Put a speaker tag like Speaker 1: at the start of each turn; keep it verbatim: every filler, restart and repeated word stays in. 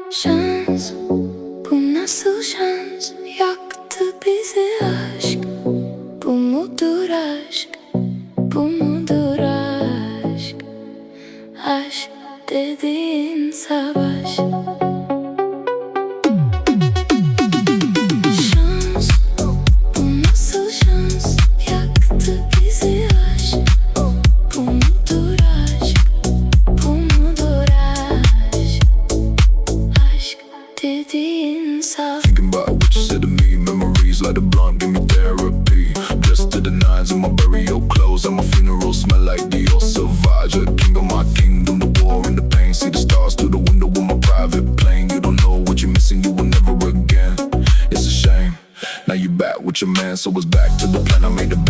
Speaker 1: Şans, bu nasıl şans? Yaktı bizi aşk. Bu mudur aşk? Bu mudur aşk? Aşk dediğin savaş. Şans, bu nasıl şans? Yaktı bizi aşk. Bu mudur aşk? Bu mudur aşk? Aşk dediğin savaş.
Speaker 2: Thinking about what you said to me. Memories like a blunt, give me therapy. Dressed to the nines in my burial clothes. At my funeral, smell like Dior Sauvage. The king of my kingdom, the war and the pain. See the stars through the window with my private plane. You don't know what you're missing, you will never again. It's a shame. Now you back with your man, so it's back to the plan I made. The